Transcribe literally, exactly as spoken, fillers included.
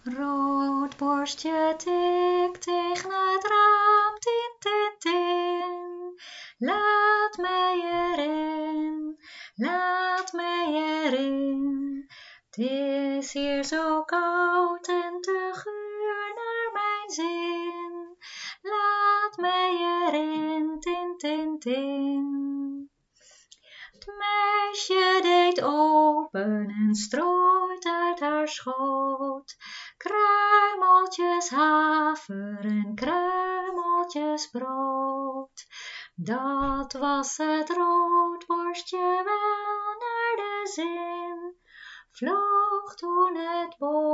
Roodborstje tikt tegen het raam, tin, tin, tin. Laat mij erin, laat mij erin. Het is hier zo koud en te guur naar mijn zin. Laat mij erin, tin, tin, tin. Het meisje deed open en strooit uit haar schoot kruimeltjes haver en kruimeltjes brood. Dat was het roodborstje wel naar de zin, vloog toen het boven